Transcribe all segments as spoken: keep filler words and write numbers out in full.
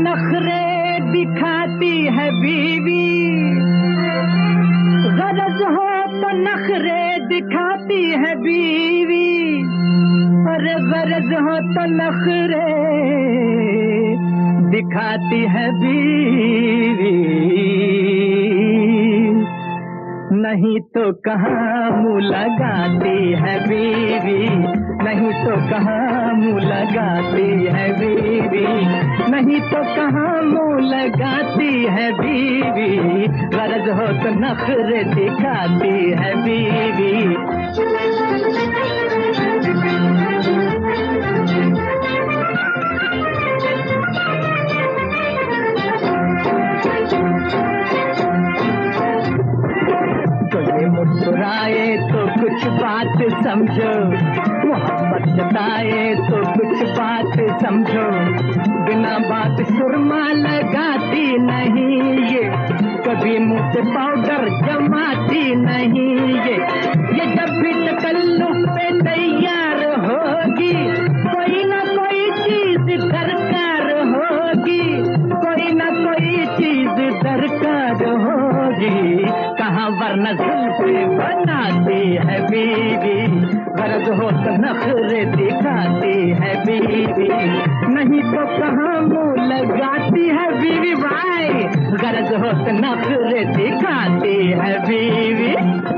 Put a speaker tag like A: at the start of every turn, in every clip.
A: नखरे दिखाती है बीवी, गरज हो तो नखरे दिखाती है बीवी, और गरज हो तो नखरे दिखाती है बीवी। नहीं तो कहाँ मुँह लगाती है बीवी, नहीं तो कहाँ मुँह लगाती है बीवी, नहीं तो कहाँ मुँह लगाती है बीवी, गरज हो तो नखरे दिखाती है बीवी। मुस्कुराए तो कुछ बात समझो, मोहब्बत जताए तो कुछ बात समझो, बिना बात सुरमा लगाती नहीं ये, कभी मुँह पे पाउडर जमाती नहीं ये, ये जब भी तकल्लुफ पे तैयार होगी, कोई ना कोई चीज दरकार होगी, कोई ना कोई चीज दरकार होगी, कहाँ वरना जुल्फे बनाती है बीवी, गरज हो तो नखरे दिखाती है बीवी, नहीं तो कहाँ मुँह लगाती है बीवी भाई, गरज हो तो नखरे दिखाती है बीवी।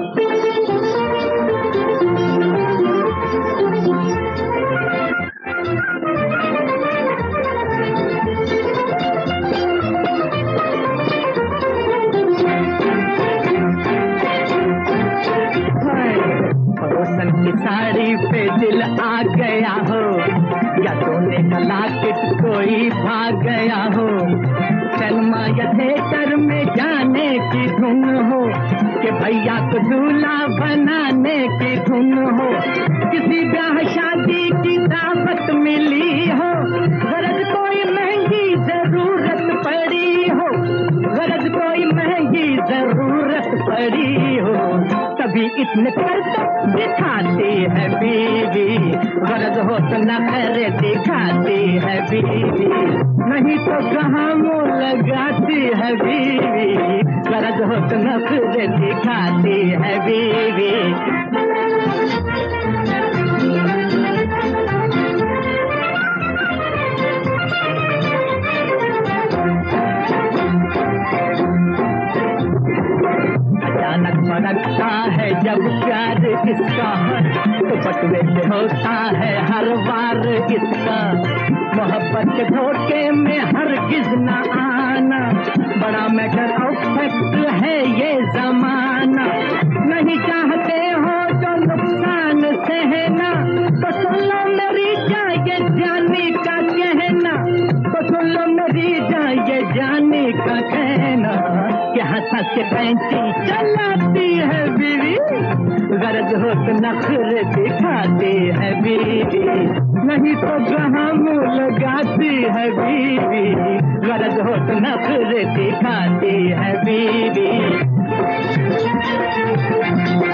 A: की साड़ी पे दिल आ गया हो, या सोने का लॉकेट कोई भाग गया हो, सिनेमा या थिएटर में जाने की धुन हो, कि भैया को दूल्हा बनाने की धुन हो, किसी ब्याह शादी की दावत मिली हो, गरज कोई महंगी जरूरत पड़ी हो, गरज कोई महंगी जरूरत पड़ी हो, तभी इतने करतब दिखाती है बीवी, गरज हो तो नखरे दिखाती है बीवी, नहीं तो कहाँ मुँह लगाती है बीवी, गरज हो तो नखरे दिखाती है बीवी। अचानक भड़कता है जब प्यार किसका, तो बटवे से होता है हर बार किसका, मोहब्बत के धोखे में हरगिज न आना, बड़ा मैटर ऑफ फैक्ट है ये जमाना, नहीं चाहते हो तो नुकसान सहना, तो सुन लो मेरी जाए जाने का कहना, तो सुन लो मेरी जाए जाने का कहना, कि हंस हंस के पैंची चलाती है बीवी, गरज हो तो नखरे दिखाती है बीवी, नहीं तो कहाँ मुँह लगाती है बीवी, गरज हो तो नखरे दिखाती है बीवी।